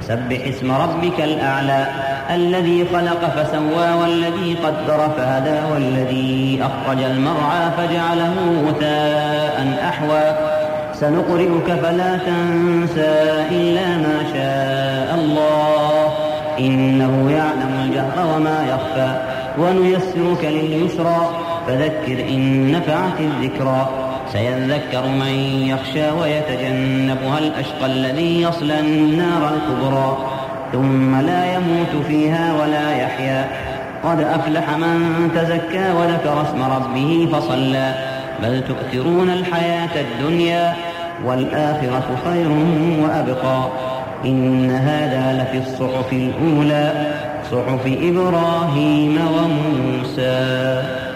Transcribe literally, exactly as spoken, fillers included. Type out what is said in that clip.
سبح اسم ربك الأعلى الذي خلق فسوى والذي قدر فهدى والذي أخرج المرعى فجعله غثاء أحوى سنقرئك فلا تنسى إلا ما شاء الله إنه يعلم الجهر وما يخفى ونيسرك لليسرى فذكر إن نفعت الذكرى سيذكر من يخشى ويتجنبها الأشقى الذي يصلى النار الكبرى ثم لا يموت فيها ولا يحيا قد أفلح من تزكى وذكر اسم ربه فصلى بل تؤثرون الحياة الدنيا والآخرة خير وأبقى إن هذا لفي الصحف الأولى صحف إبراهيم وموسى.